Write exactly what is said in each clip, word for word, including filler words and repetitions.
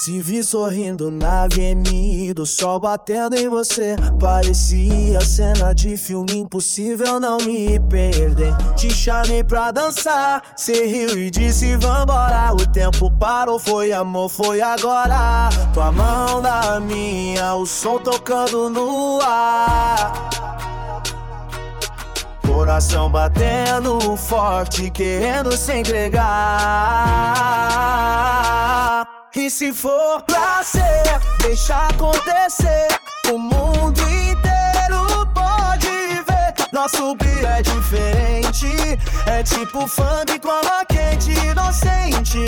Se vi sorrindo na avenida, o sol batendo em você. Parecia cena de filme, impossível não me perder. Te chamei pra dançar, cê riu e disse vambora. O tempo parou, foi amor, foi agora. Tua mão na minha, o som tocando no ar. Coração batendo forte, querendo se entregar. E se for pra ser, deixa acontecer. O mundo inteiro pode ver. Nosso brilho é diferente. É tipo funk com a quente inocente.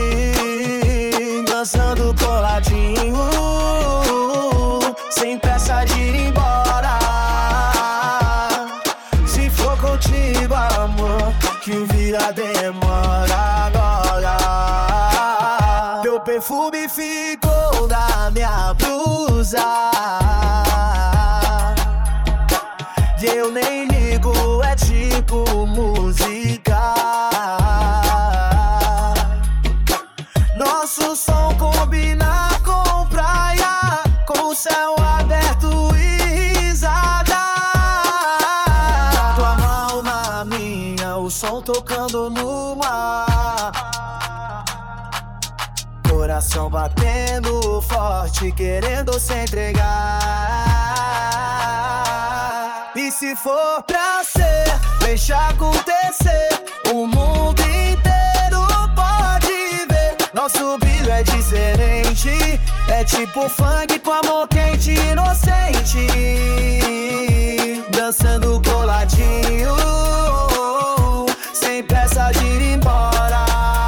Dançando coladinho, sem pressa de ir embora. Se for contigo, amor, que o vida demora agora. Teu perfume ficou na minha blusa e eu nem ligo, é tipo música. Nosso som combina com praia, com céu aberto e risada. Tua mão na minha, o som tocando no mar. Coração batendo forte, querendo se entregar. E se for pra ser, deixa acontecer. O mundo inteiro pode ver. Nosso brilho é diferente. É tipo funk com amor quente inocente. Dançando coladinho, sem pressa de ir embora.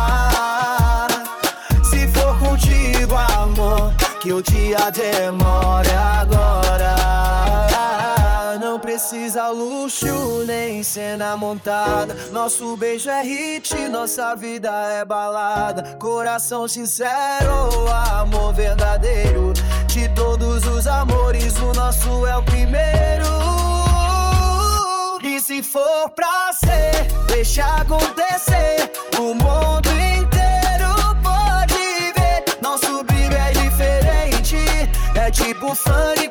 Que o dia demore agora. Não precisa luxo nem cena montada. Nosso beijo é hit, nossa vida é balada. Coração sincero, amor verdadeiro. De todos os amores, o nosso é o primeiro. E se for pra ser, deixa acontecer. O mundo inteiro pode ver. Nosso brilho é diferente. É tipo funk